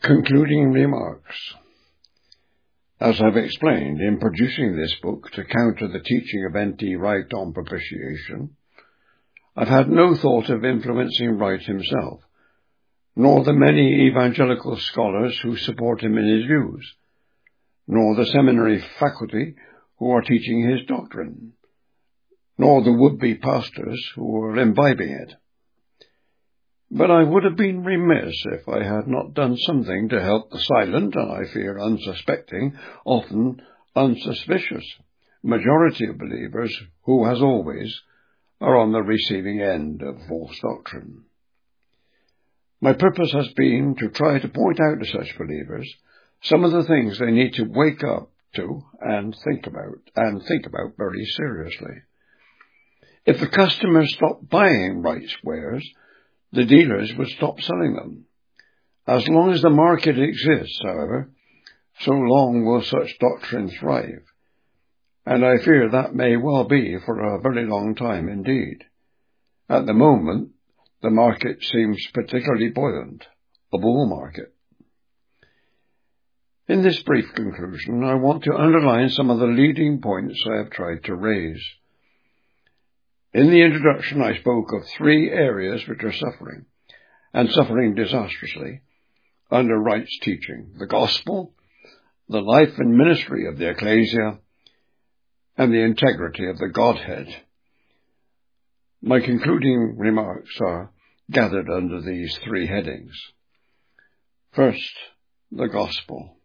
Concluding remarks. As I've explained, in producing this book to counter the teaching of N.T. Wright on propitiation, I've had no thought of influencing Wright himself, nor the many evangelical scholars who support him in his views, nor the seminary faculty who are teaching his doctrine, nor the would-be pastors who are imbibing it. But I would have been remiss if I had not done something to help the silent, and I fear unsuspecting, often unsuspicious, majority of believers who, as always, are on the receiving end of false doctrine. My purpose has been to try to point out to such believers some of the things they need to wake up to and think about very seriously. If the customers stopped buying Wright's wares, the dealers would stop selling them. As long as the market exists, however, so long will such doctrine thrive, and I fear that may well be for a very long time indeed. At the moment, the market seems particularly buoyant, a bull market. In this brief conclusion, I want to underline some of the leading points I have tried to raise. In the introduction, I spoke of 3 areas which are suffering, and suffering disastrously, under Wright's teaching: the gospel, the life and ministry of the ecclesia, and the integrity of the Godhead. My concluding remarks are gathered under these 3 headings. First, the gospel.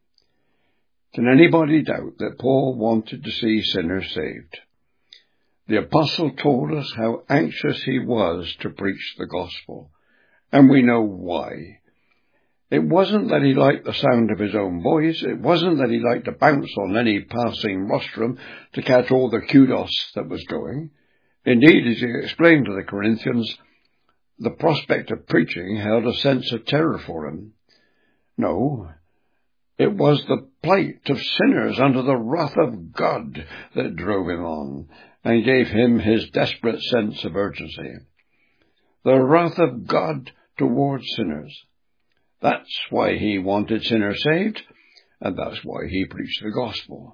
Can anybody doubt that Paul wanted to see sinners saved? The apostle told us how anxious he was to preach the gospel, and we know why. It wasn't that he liked the sound of his own voice. It wasn't that he liked to bounce on any passing rostrum to catch all the kudos that was going. Indeed, as he explained to the Corinthians, the prospect of preaching held a sense of terror for him. No, it was the plight of sinners under the wrath of God that drove him on and gave him his desperate sense of urgency. The wrath of God towards sinners. That's why he wanted sinners saved, and that's why he preached the gospel.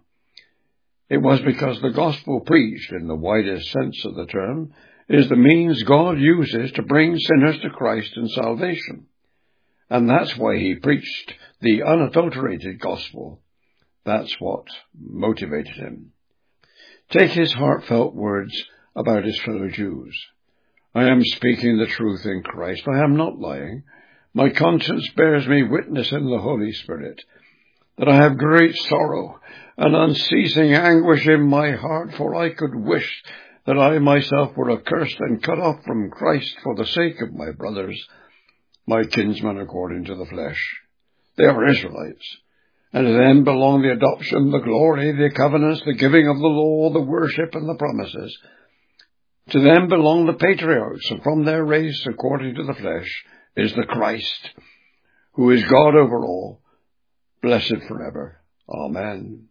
It was because the gospel preached, in the widest sense of the term, is the means God uses to bring sinners to Christ and salvation. And that's why he preached the unadulterated gospel. That's what motivated him. Take his heartfelt words about his fellow Jews. I am speaking the truth in Christ. I am not lying. My conscience bears me witness in the Holy Spirit that I have great sorrow and unceasing anguish in my heart, for I could wish that I myself were accursed and cut off from Christ for the sake of my brothers, my kinsmen according to the flesh. They are Israelites, and to them belong the adoption, the glory, the covenants, the giving of the law, the worship, and the promises. To them belong the patriarchs, and from their race, according to the flesh, is the Christ, who is God over all, blessed forever. Amen.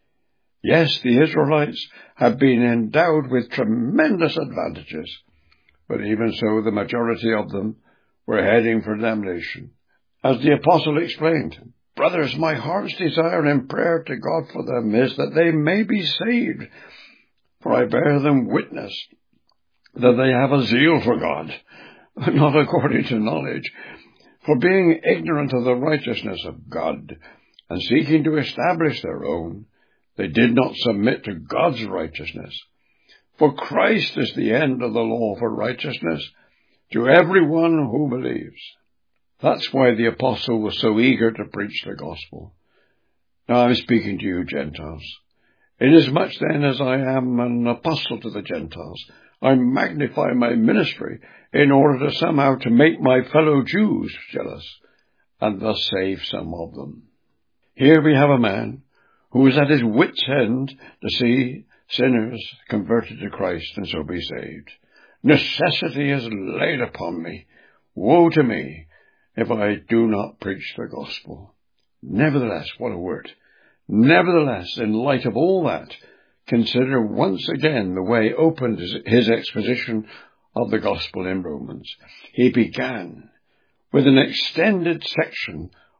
Yes, the Israelites have been endowed with tremendous advantages, but even so the majority of them were heading for damnation. As the apostle explained, brothers, my heart's desire and prayer to God for them is that they may be saved, for I bear them witness that they have a zeal for God, not according to knowledge, for being ignorant of the righteousness of God, and seeking to establish their own, they did not submit to God's righteousness. For Christ is the end of the law for righteousness to everyone who believes. That's why the apostle was so eager to preach the gospel. Now I'm speaking to you Gentiles. Inasmuch then as I am an apostle to the Gentiles, I magnify my ministry in order to somehow to make my fellow Jews jealous, and thus save some of them. Here we have a man who is at his wits' end to see sinners converted to Christ and so be saved. Necessity is laid upon me. Woe to me if I do not preach the gospel. Nevertheless, what a word. Nevertheless, in light of all that, consider once again the way opened his exposition of the gospel in Romans. He began with an extended section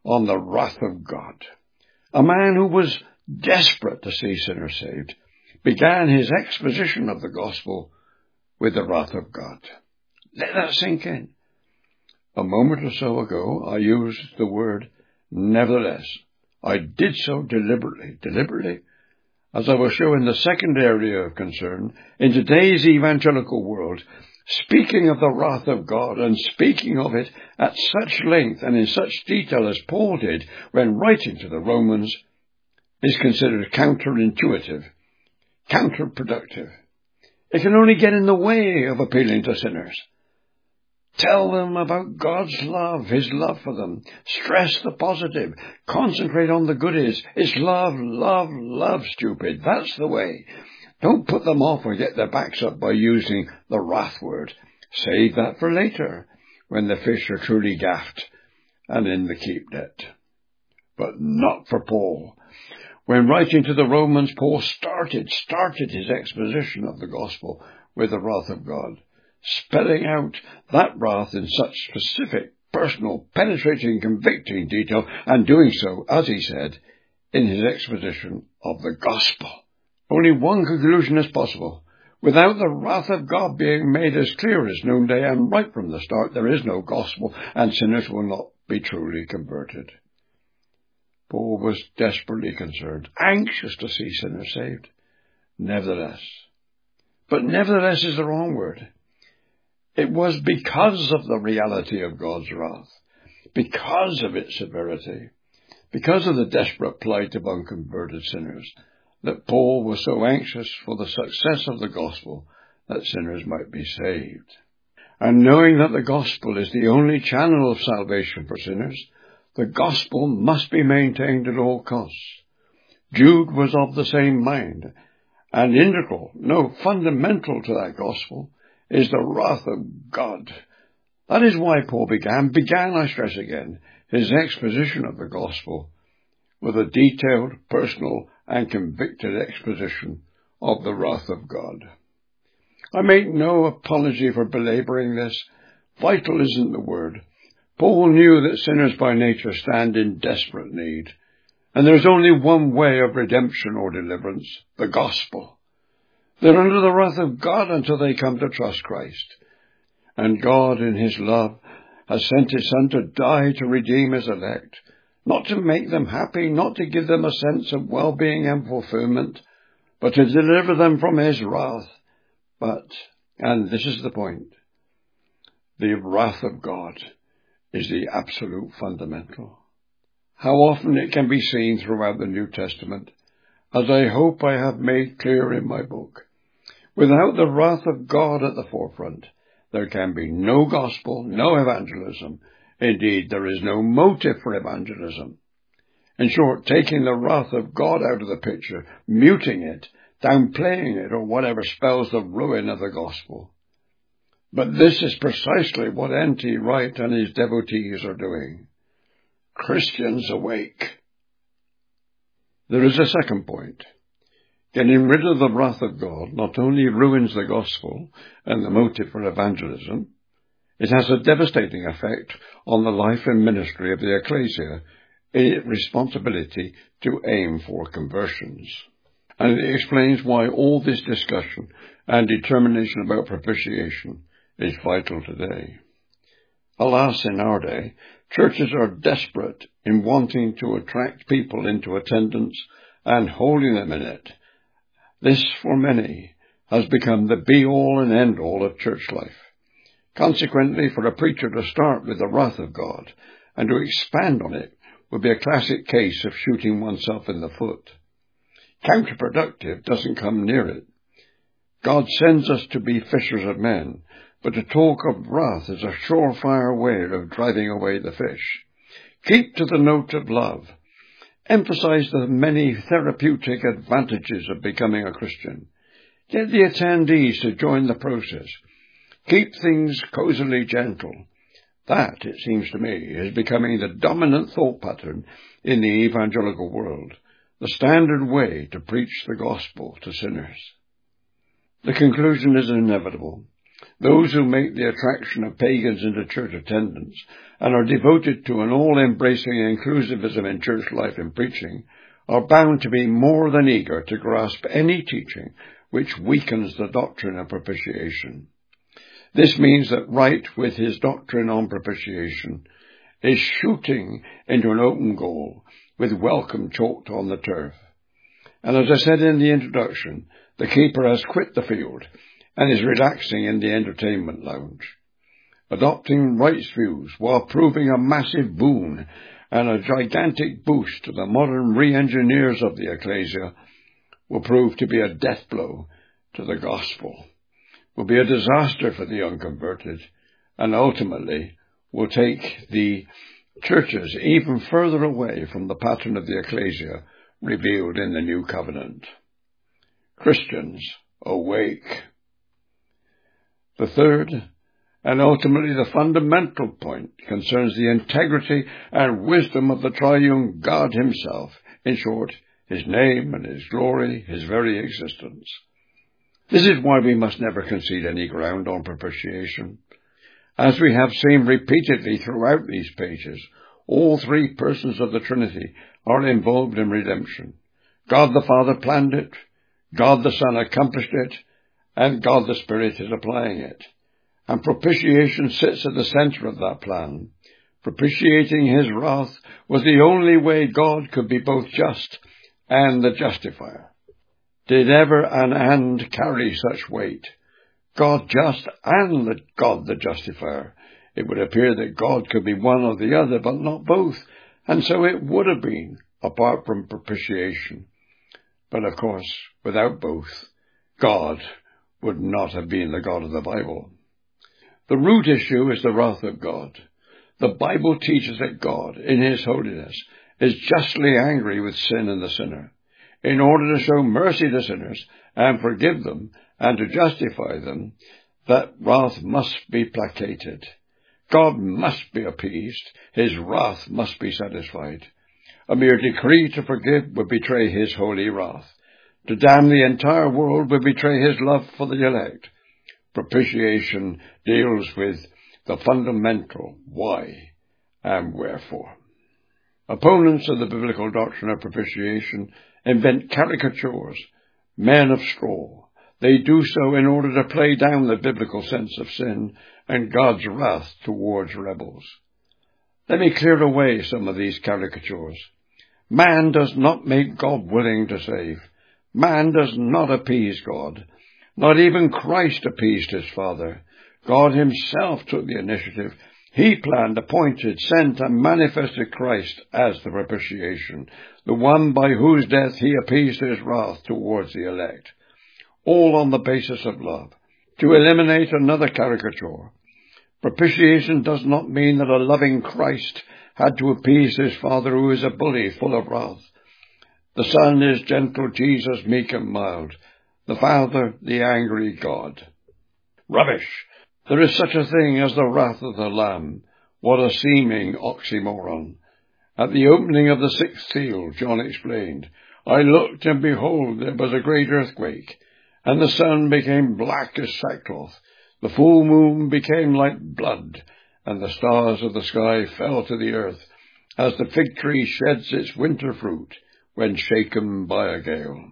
on the wrath of God. A man who was desperate to see sinners saved began his exposition of the gospel with the wrath of God. Let that sink in. A moment or so ago, I used the word nevertheless. I did so deliberately, as I will show in the second area of concern. In today's evangelical world, speaking of the wrath of God and speaking of it at such length and in such detail as Paul did when writing to the Romans is considered counterintuitive, counterproductive. It can only get in the way of appealing to sinners. Tell them about God's love, His love for them. Stress the positive. Concentrate on the goodies. It's love, love, love, stupid. That's the way. Don't put them off or get their backs up by using the wrath word. Save that for later, when the fish are truly gaffed and in the keep net. But not for Paul. When writing to the Romans, Paul started his exposition of the gospel with the wrath of God, spelling out that wrath in such specific, personal, penetrating, convicting detail, and doing so, as he said, in his exposition of the gospel. Only one conclusion is possible. Without the wrath of God being made as clear as noonday and right from the start, there is no gospel, and sinners will not be truly converted. Paul was desperately concerned, anxious to see sinners saved. Nevertheless. But nevertheless is the wrong word. It was because of the reality of God's wrath, because of its severity, because of the desperate plight of unconverted sinners, that Paul was so anxious for the success of the gospel that sinners might be saved. And knowing that the gospel is the only channel of salvation for sinners, the gospel must be maintained at all costs. Jude was of the same mind, and integral, fundamental to that gospel, is the wrath of God. That is why Paul began, I stress again, his exposition of the gospel with a detailed, personal, and convicted exposition of the wrath of God. I make no apology for belaboring this. Vital isn't the word. Paul knew that sinners by nature stand in desperate need, and there is only one way of redemption or deliverance, the gospel. They're under the wrath of God until they come to trust Christ. And God, in His love, has sent His Son to die to redeem His elect, not to make them happy, not to give them a sense of well-being and fulfillment, but to deliver them from His wrath. But, and this is the point, the wrath of God is the absolute fundamental. How often it can be seen throughout the New Testament, as I hope I have made clear in my book. Without the wrath of God at the forefront, there can be no gospel, no evangelism. Indeed, there is no motive for evangelism. In short, taking the wrath of God out of the picture, muting it, downplaying it, or whatever spells the ruin of the gospel. But this is precisely what N.T. Wright and his devotees are doing. Christians awake. There is a second point. Getting rid of the wrath of God not only ruins the gospel and the motive for evangelism, it has a devastating effect on the life and ministry of the ecclesia in its responsibility to aim for conversions. And it explains why all this discussion and determination about propitiation is vital today. Alas, in our day, churches are desperate in wanting to attract people into attendance and holding them in it. This, for many, has become the be-all and end-all of church life. Consequently, for a preacher to start with the wrath of God and to expand on it would be a classic case of shooting oneself in the foot. Counterproductive doesn't come near it. God sends us to be fishers of men, but to talk of wrath is a surefire way of driving away the fish. Keep to the note of love. Emphasize the many therapeutic advantages of becoming a Christian. Get the attendees to join the process. Keep things cosily gentle. That, it seems to me, is becoming the dominant thought pattern in the evangelical world, the standard way to preach the gospel to sinners. The conclusion is inevitable. Those who make the attraction of pagans into church attendance and are devoted to an all-embracing inclusivism in church life and preaching are bound to be more than eager to grasp any teaching which weakens the doctrine of propitiation. This means that Wright, with his doctrine on propitiation, is shooting into an open goal with welcome chalked on the turf. And as I said in the introduction, the keeper has quit the field and is relaxing in the entertainment lounge. Adopting Wright's views while proving a massive boon and a gigantic boost to the modern re-engineers of the ecclesia will prove to be a death blow to the gospel, will be a disaster for the unconverted, and ultimately will take the churches even further away from the pattern of the ecclesia revealed in the new covenant. Christians, awake. The third, and ultimately the fundamental point, concerns the integrity and wisdom of the triune God himself. In short, his name and his glory, his very existence. This is why we must never concede any ground on propitiation. As we have seen repeatedly throughout these pages, all three persons of the Trinity are involved in redemption. God the Father planned it, God the Son accomplished it, and God the Spirit is applying it. And propitiation sits at the center of that plan. Propitiating his wrath was the only way God could be both just and the justifier. Did ever an and carry such weight? God just and God the justifier. It would appear that God could be one or the other, but not both. And so it would have been, apart from propitiation. But of course, without both, God would not have been the God of the Bible. The root issue is the wrath of God. The Bible teaches that God, in his holiness, is justly angry with sin and the sinner. In order to show mercy to sinners and forgive them and to justify them, that wrath must be placated. God must be appeased. His wrath must be satisfied. A mere decree to forgive would betray his holy wrath. To damn the entire world would betray his love for the elect. Propitiation deals with the fundamental why and wherefore. Opponents of the biblical doctrine of propitiation invent caricatures, men of straw. They do so in order to play down the biblical sense of sin and God's wrath towards rebels. Let me clear away some of these caricatures. Man does not make God willing to save. Man does not appease God. Not even Christ appeased his Father. God himself took the initiative. He planned, appointed, sent, and manifested Christ as the propitiation, the one by whose death he appeased his wrath towards the elect. All on the basis of love. To eliminate another caricature, propitiation does not mean that a loving Christ had to appease his Father, who is a bully full of wrath. The Son is gentle Jesus, meek and mild. The Father, the angry God. Rubbish! There is such a thing as the wrath of the Lamb. What a seeming oxymoron. At the opening of the sixth seal, John explained, I looked, and behold, there was a great earthquake, and the sun became black as sackcloth. The full moon became like blood, and the stars of the sky fell to the earth, as the fig tree sheds its winter fruit when shaken by a gale.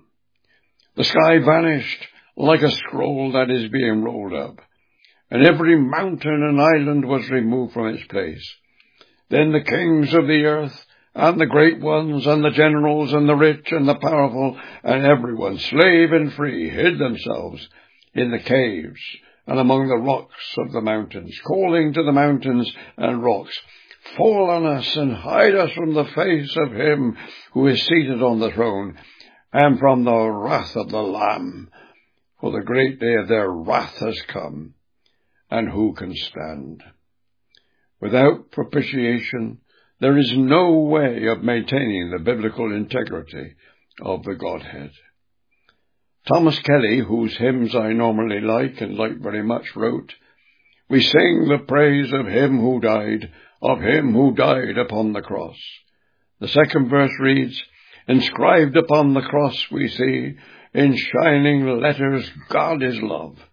The sky vanished like a scroll that is being rolled up, and every mountain and island was removed from its place. Then the kings of the earth, and the great ones, and the generals, and the rich, and the powerful, and everyone, slave and free, hid themselves in the caves and among the rocks of the mountains, calling to the mountains and rocks, Fall on us and hide us from the face of him who is seated on the throne, and from the wrath of the Lamb. For the great day of their wrath has come, and who can stand? Without propitiation, there is no way of maintaining the biblical integrity of the Godhead. Thomas Kelly, whose hymns I normally like and like very much, wrote, We sing the praise of him who died upon the cross. The second verse reads, Inscribed upon the cross we see, in shining letters, God is love.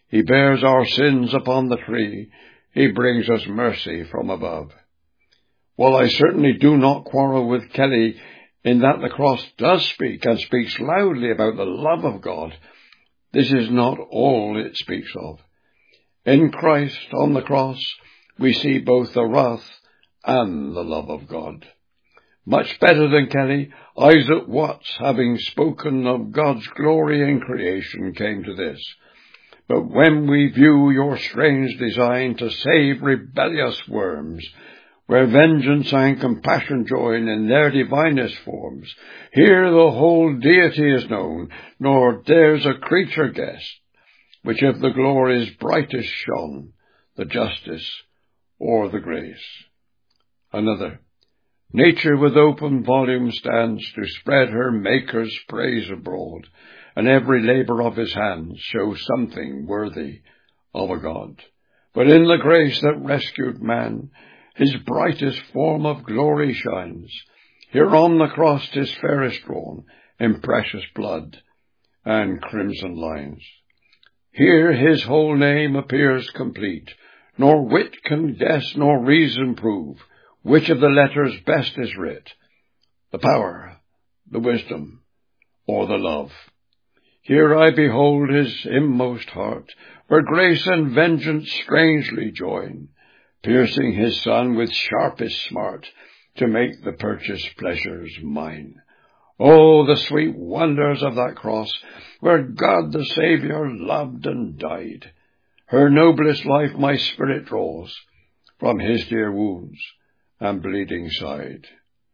He bears our sins upon the tree. He brings us mercy from above. While I certainly do not quarrel with Kelly in that the cross does speak and speaks loudly about the love of God, this is not all it speaks of. In Christ on the cross, we see both the wrath and the love of God. Much better than Kelly, Isaac Watts, having spoken of God's glory in creation, came to this: "But when we view your strange design to save rebellious worms, where vengeance and compassion join in their divinest forms, here the whole deity is known, nor dares a creature guess, which of the glories brightest shone, the justice or the grace." Another: "Nature with open volume stands to spread her Maker's praise abroad, and every labour of his hands shows something worthy of a God. But in the grace that rescued man, his brightest form of glory shines. Here on the cross 'tis fairest drawn, in precious blood and crimson lines. Here his whole name appears complete, nor wit can guess nor reason prove which of the letters best is writ, the power, the wisdom, or the love. Here I behold his inmost heart, where grace and vengeance strangely join, piercing his Son with sharpest smart, to make the purchased pleasures mine. Oh, the sweet wonders of that cross, where God the Saviour loved and died. Her noblest life my spirit draws from his dear wounds and bleeding side.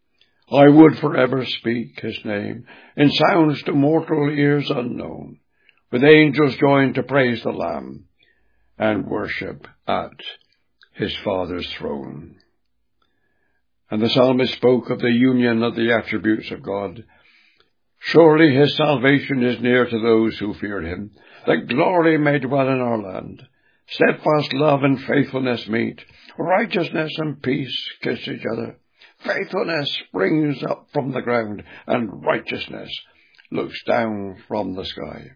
I would forever speak his name in sounds to mortal ears unknown, with angels joined to praise the Lamb and worship at his Father's throne." And the psalmist spoke of the union of the attributes of God. "Surely his salvation is near to those who fear him, that glory may dwell in our land. Steadfast love and faithfulness meet, righteousness and peace kiss each other. Faithfulness springs up from the ground, and righteousness looks down from the sky."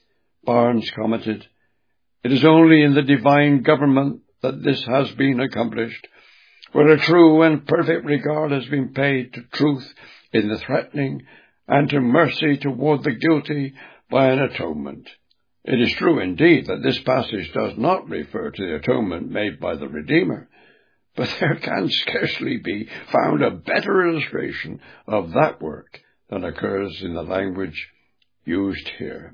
Barnes commented, "It is only in the divine government that this has been accomplished, where a true and perfect regard has been paid to truth in the threatening and to mercy toward the guilty by an atonement. It is true indeed that this passage does not refer to the atonement made by the Redeemer, but there can scarcely be found a better illustration of that work than occurs in the language used here."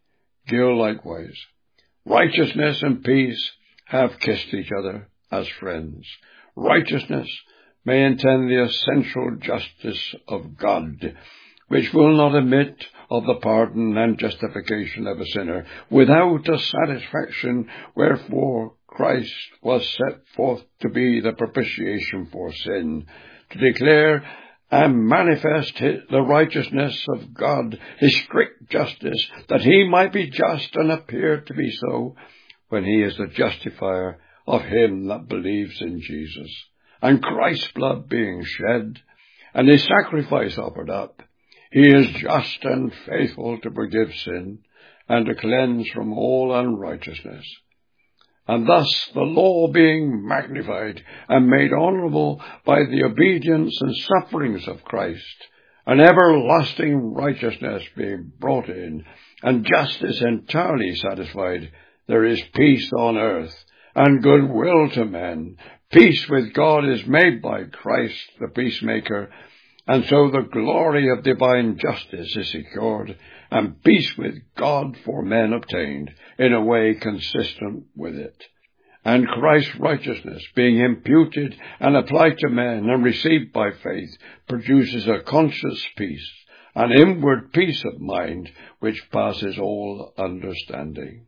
Gill likewise: "Righteousness and peace have kissed each other as friends. Righteousness may intend the essential justice of God, which will not admit of the pardon and justification of a sinner without a satisfaction wherefore Christ was set forth to be the propitiation for sin, to declare and manifest the righteousness of God, his strict justice, that he might be just and appear to be so, when he is the justifier of him that believes in Jesus. And Christ's blood being shed, and his sacrifice offered up, he is just and faithful to forgive sin, and to cleanse from all unrighteousness. And thus the law being magnified and made honourable by the obedience and sufferings of Christ, and everlasting righteousness being brought in, and justice entirely satisfied, there is peace on earth, and goodwill to men. Peace with God is made by Christ the peacemaker, and so the glory of divine justice is secured, and peace with God for men obtained in a way consistent with it. And Christ's righteousness, being imputed and applied to men and received by faith, produces a conscious peace, an inward peace of mind, which passes all understanding.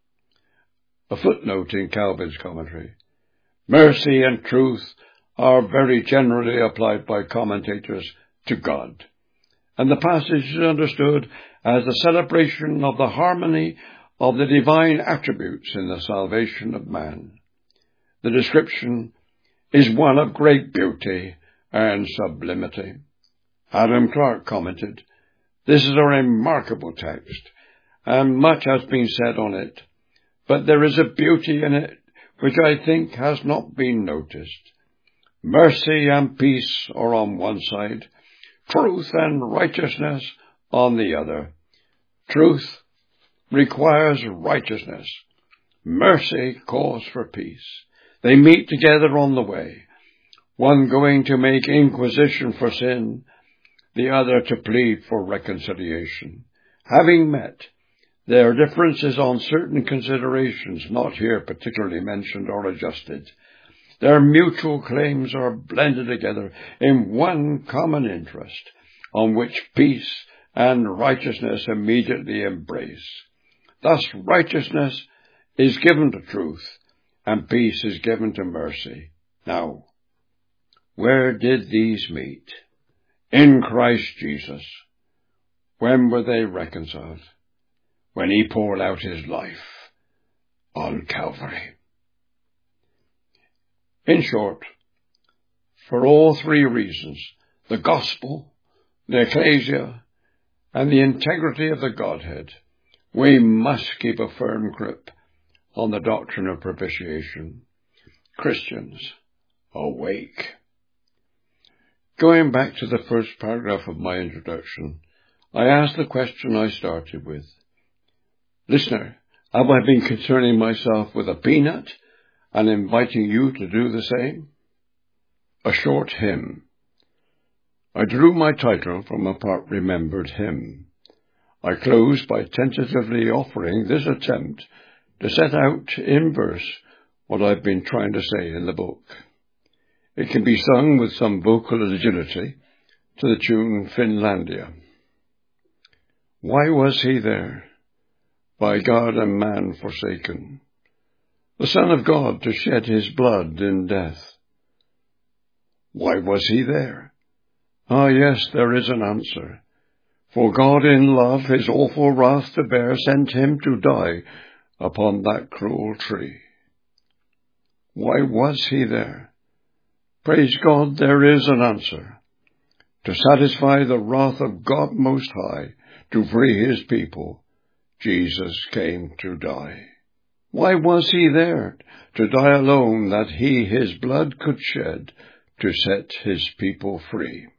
A footnote in Calvin's commentary: mercy and truth are very generally applied by commentators to God, and the passage is understood as the celebration of the harmony of the divine attributes in the salvation of man. The description is one of great beauty and sublimity. Adam Clarke commented, "This is a remarkable text, and much has been said on it. but there is a beauty in it which I think has not been noticed. Mercy and peace are on one side, truth and righteousness on the other. Truth requires righteousness. Mercy calls for peace. They meet together on the way, one going to make inquisition for sin, the other to plead for reconciliation. Having met, their differences on certain considerations not here particularly mentioned or adjusted, their mutual claims are blended together in one common interest, on which peace and righteousness immediately embrace. Thus righteousness is given to truth, and peace is given to mercy. Now, where did these meet? In Christ Jesus. When were they reconciled? When he poured out his life on Calvary. In short, for all three reasons, the gospel, the ecclesia, and the integrity of the Godhead, we must keep a firm grip on the doctrine of propitiation. Christians, awake. Going back to the first paragraph of my introduction, I asked the question I started with. Listener, have I been concerning myself with a peanut and inviting you to do the same? A short hymn. I drew my title from a part-remembered hymn. I close by tentatively offering this attempt to set out in verse what I've been trying to say in the book. It can be sung with some vocal agility to the tune Finlandia. Why was he there, by God and man forsaken, the Son of God to shed his blood in death? Why was he there? Ah, yes, there is an answer. For God in love his awful wrath to bear sent him to die upon that cruel tree. Why was he there? Praise God, there is an answer. To satisfy the wrath of God Most High, to free his people, Jesus came to die. Why was he there? To die alone, that he his blood could shed, to set his people free.